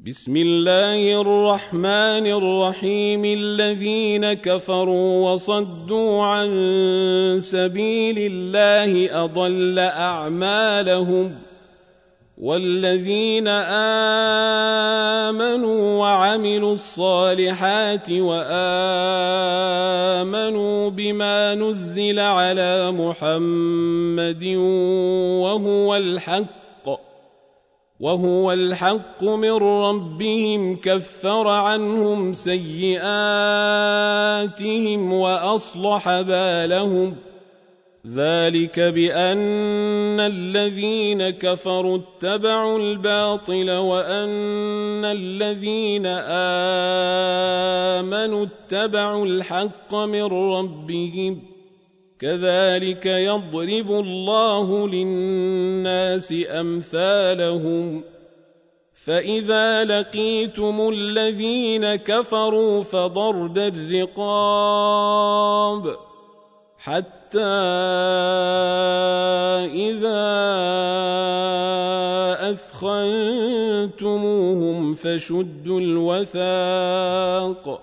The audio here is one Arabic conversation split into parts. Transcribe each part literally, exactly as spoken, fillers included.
بسم الله الرحمن الرحيم الذين كفروا وصدوا عن سبيل الله أضل أعمالهم والذين آمنوا وعملوا الصالحات وآمنوا بما نزل على محمد وهو الحق وهو الحق من ربهم كفر عنهم سيئاتهم وأصلح بالهم ذلك بأن الذين كفروا اتبعوا الباطل وأن الذين آمنوا اتبعوا الحق من ربهم كذلك يضرب الله للناس أمثالهم فإذا لقيتم الذين كفروا فضرب الرقاب حتى إذا أثخنتموهم فشدوا الوثاق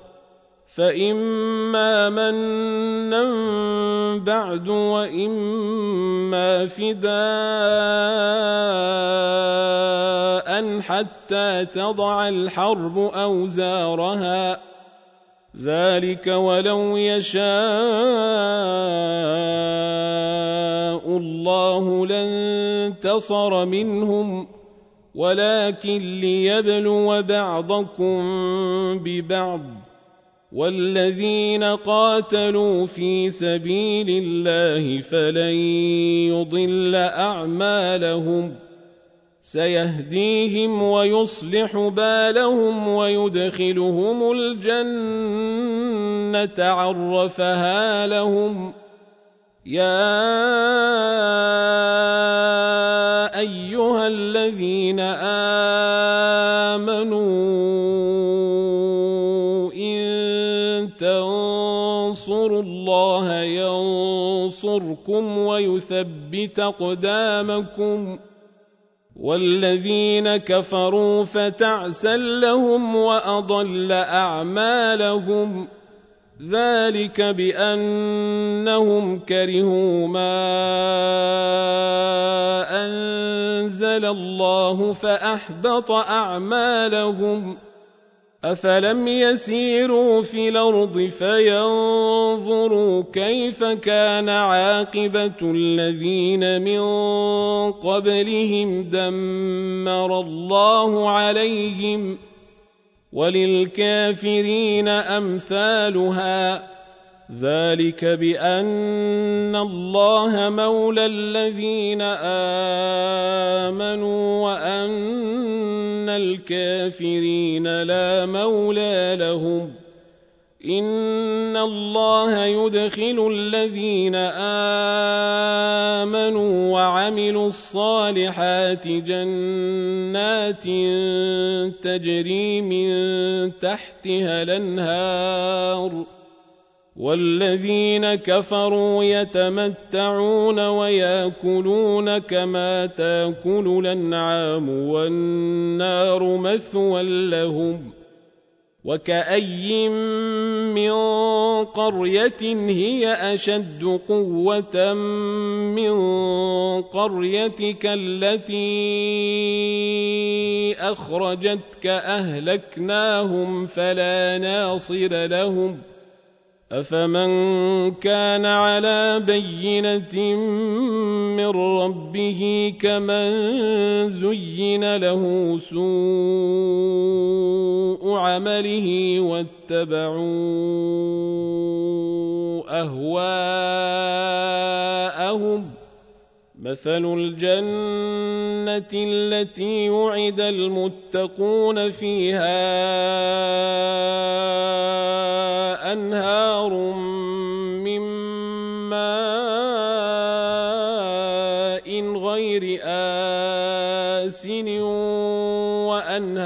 فإما منا بعد وإما فداء حتى تضع الحرب أوزارها ذلك ولو يشاء الله لانتصر منهم ولكن ليبلو بعضكم ببعض والذين قاتلوا في سبيل الله فلن يضل أعمالهم سيهديهم ويصلح بالهم ويدخلهم الجنة عرفها لهم يا أيها الذين آمنوا تنصروا الله ينصركم ويثبت أقدامكم والذين كفروا فتعسا لهم وأضل أعمالهم ذلك بأنهم كرهوا ما أنزل الله فأحبط أعمالهم أفلم يسيروا في الأرض فينظروا كيف كان عاقبة الذين من قبلهم دمر الله عليهم وللكافرين أمثالها ذلك بأن الله مولى الذين آمنوا وأن الكافرين لا مولى لهم إن الله يدخل الذين آمنوا وعملوا الصالحات جنات تجري من تحتها الأنهار والذين كفروا يتمتعون ويأكلون كما تأكل الأنعام والنار مثوى لهم وكأي من قرية هي أشد قوة من قريتك التي أخرجتك أهلكناهم فلا ناصر لهم أفمن كان على بينة من ربه كمن زين له سوء عمله واتبعوا أهواءهم مثل الجنة التي وعد المتقون فيها أنهار من ماء غير آسن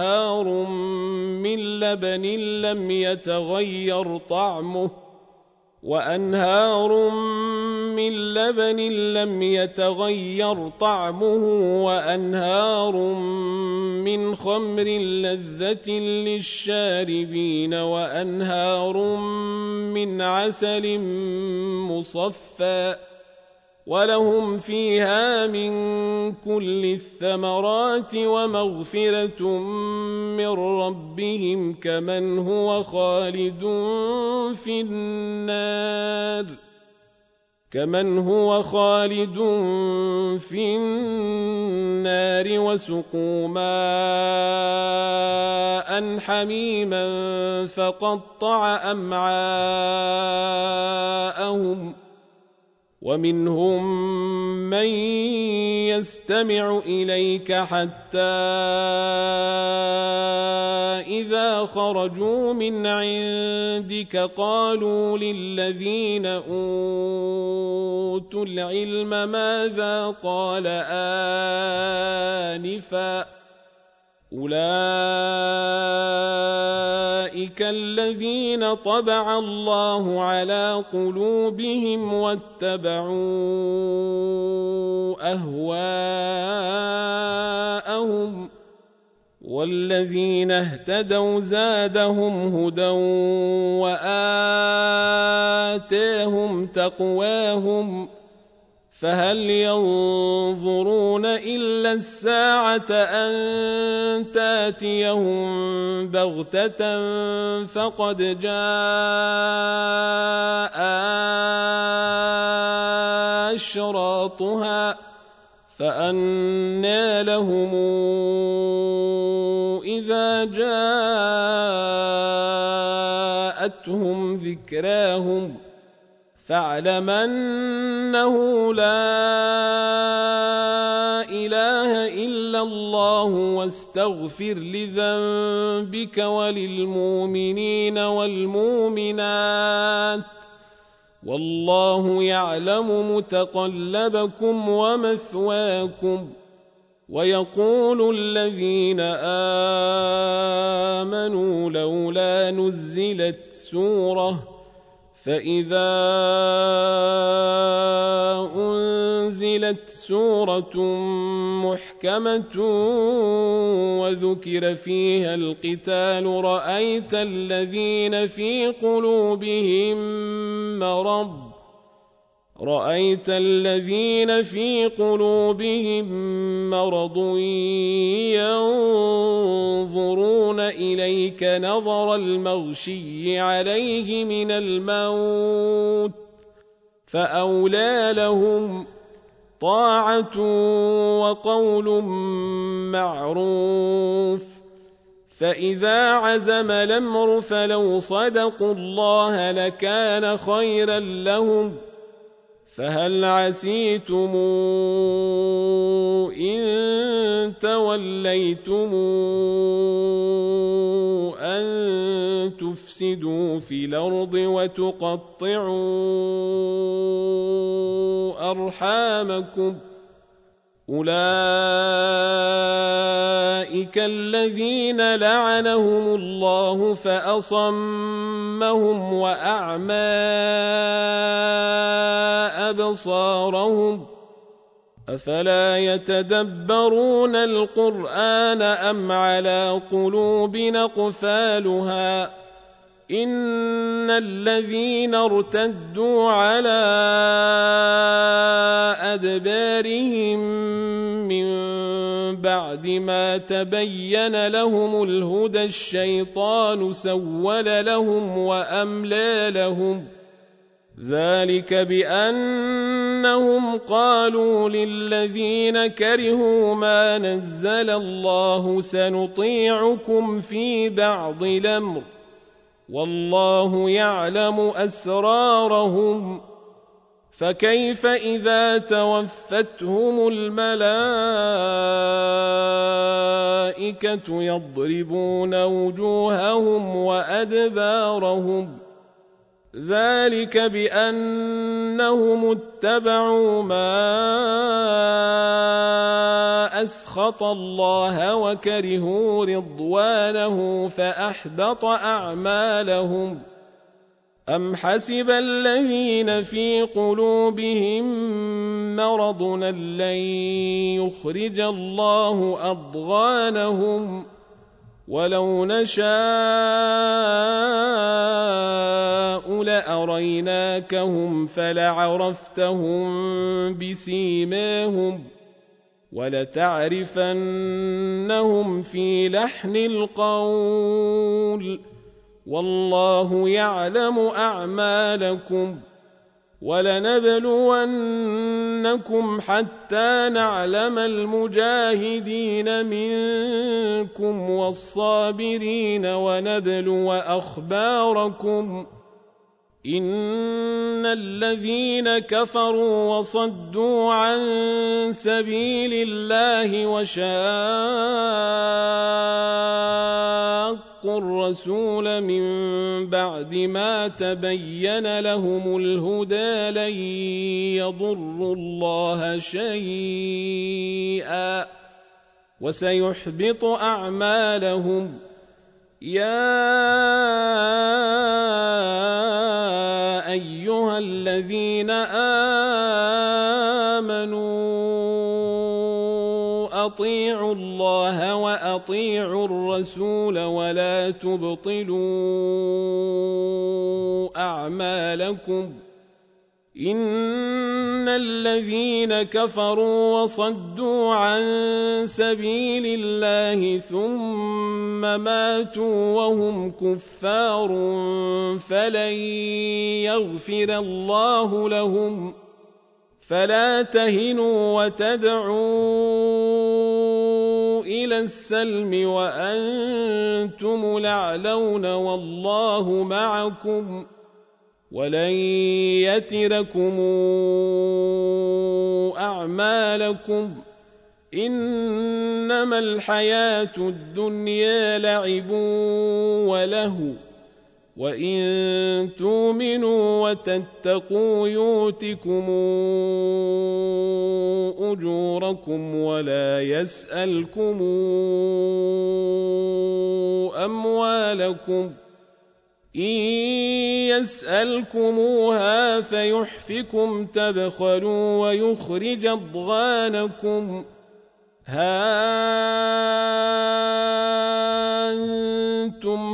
وأنهار من لبن لم يتغير طعمه وأنهار من لبن لم يتغير طعمه وأنهار من خمر لذة للشاربين وأنهار من عسل مصفى ولهم فيها من كل الثمرات ومغفرة من ربهم كمن هو خالد في النار كمن هو خالد في النار وسقوا ماء حميما فقطع أمعاءهم ومنهم من يستمع إليك حتى إذا خرجوا من عندك قالوا للذين أوتوا العلم ماذا قال آنفا أولئك الذين طبع الله على قلوبهم واتبعوا أهواءهم والذين اهتدوا زادهم هدى وآتاهم تقواهم فهل ينظرون إلا الساعة أن تاتيهم بغتة فقد جاء أشراطها فأنى لهم إذا جاءتهم ذكراهم فاعلم أنه لا إله إلا الله واستغفر لذنبك وللمؤمنين والمؤمنات والله يعلم متقلبكم ومثواكم ويقول الذين آمنوا لولا نزلت سورة فإذا أنزلت سورة محكمة وذكر فيها القتال رأيت الذين في قلوبهم مرض رأيت الذين في قلوبهم مرض ينظرون إليك نظر المغشي عليه من الموت فأولى لهم طاعة وقول معروف فإذا عزم الأمر فلو صدقوا الله لكان خيرا لهم فهل عسيتم إن توليتم أن تفسدوا في الأرض وتقطعوا أرحامكم أولئك الذين لعنهم الله فأصمهم وأعمى أبصارهم أفلا يتدبرون القرآن أم على قلوب أقفالها إن الذين ارتدوا على أدبارهم من بعد ما تبين لهم الهدى الشيطان سول لهم وأملى لهم ذلك بأنهم قالوا للذين كرهوا ما نزل الله سنطيعكم في بعض الأمر والله يعلم أسرارهم فكيف إذا توفتهم الملائكة يضربون وجوههم وأدبارهم ذلك بأنهم اتبعوا ما أسخط الله وكرهوا رضوانه فأحبط أعمالهم أم حسب الذين في قلوبهم مرض أن لن يخرج الله أضغانهم ولو نشاء لأريناكهم فلعرفتهم بسيماهم ولتعرفنهم في لحن القول والله يعلم أعمالكم ولنبلونكم حتى نعلم المجاهدين منكم والصابرين ونبلو أخباركم إن الذين كفروا وصدوا عن سبيل الله وشاقوا الرسول من بعد ما تبين لهم الهدى لن يضروا الله شيئا وسيحبط أعمالهم يا أيها الذين آمنوا أطيعوا الله وأطيعوا الرسول ولا تبطلوا أعمالكم إن الذين كفروا وصدوا عن سبيل الله ثم ماتوا وهم كفار فلن يغفر الله لهم فلا تهنوا وتدعوا إلى السلم وأنتم الأعلون والله معكم ولن يتركم أعمالكم إنما الحياة الدنيا لعب وله وإن تؤمنوا وتتقوا يؤتكم أجوركم ولا يسألكم أموالكم إن يسألكموها فيحفكم تبخلوا ويخرج أضغانكم ها أنتم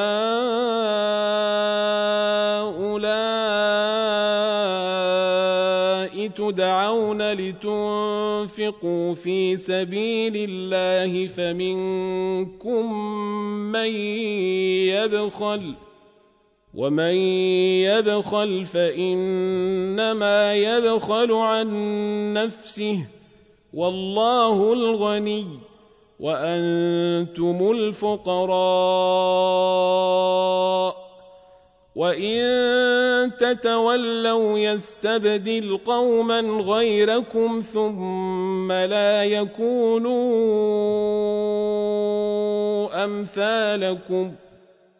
هؤلاء تدعون لتنفقوا في سبيل الله فمنكم من يبخل ومن يبخل فإنما يبخل عن نفسه والله الغني وأنتم الفقراء وإن تتولوا يستبدل قوما غيركم ثم لا يكونوا أمثالكم